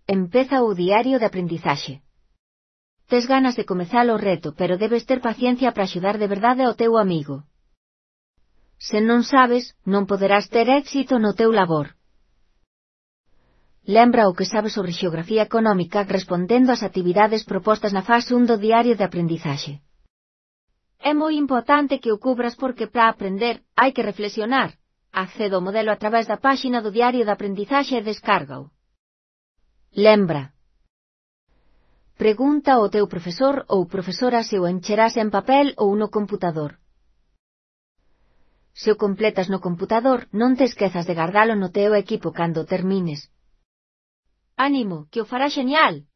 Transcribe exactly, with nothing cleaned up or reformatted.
Empeza o diario de aprendizaxe. Tes ganas de comezar o reto, pero debes ter paciencia para axudar de verdade ao teu amigo. Se non sabes, non poderás ter éxito no teu labor. Lembra o que sabes sobre xeografía económica respondendo ás actividades propostas na fase un do diario de aprendizaxe. É moi importante que o cubras porque para aprender hai que reflexionar. Accede ao modelo a través da páxina do diario de aprendizaxe e descárgao. Lembra. Pregunta ao teu profesor ou profesora se o encherás en papel ou no computador. Se o completas no computador, non te esquezas de guardalo no teu equipo cando termines. Ánimo, que o farás genial!